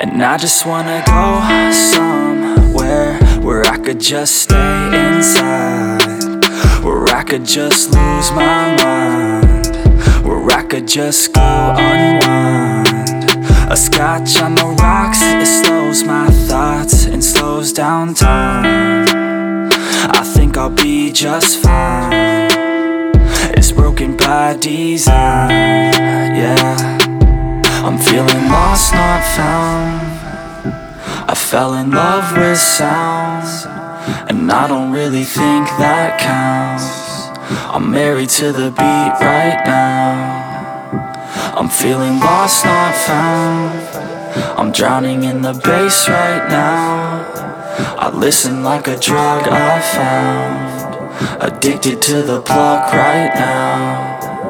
And I just wanna go somewhere where I could just stay inside, where I could just lose my mind, where I could just go unwind. A scotch on the rocks, it slows my thoughts and slows down time. I think I'll be just fine. It's broken by design, yeah. I'm feeling lost, not found. I fell in love with sound, and I don't really think that counts. I'm married to the beat right now. I'm feeling lost, not found. I'm drowning in the bass right now. I listen like a drug I found, addicted to the plug right now.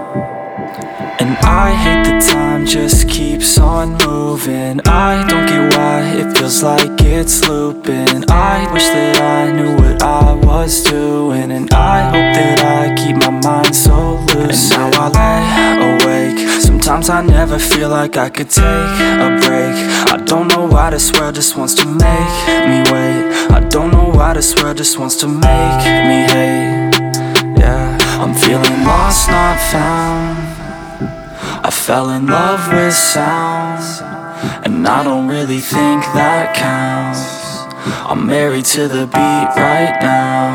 And I hate the time just keeps on moving. I don't get why it feels like it's looping. I wish that I knew what I was doing, and I hope that I keep my mind so loose. And now I lay awake. Sometimes I never feel like I could take a break. I don't know why this world just wants to make me wait. I don't know why this world just wants to make me hate. Yeah, I'm feeling lost, not found. I fell in love with sound, and I don't really think that counts. I'm married to the beat right now.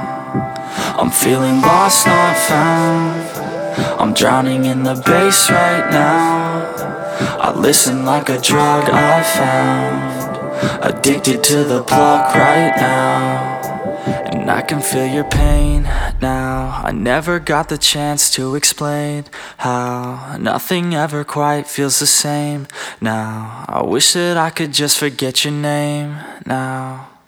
I'm feeling lost, not found. I'm drowning in the bass right now. I listen like a drug I found, addicted to the plug right now. And I can feel your pain now. I never got the chance to explain how nothing ever quite feels the same now. I wish that I could just forget your name now.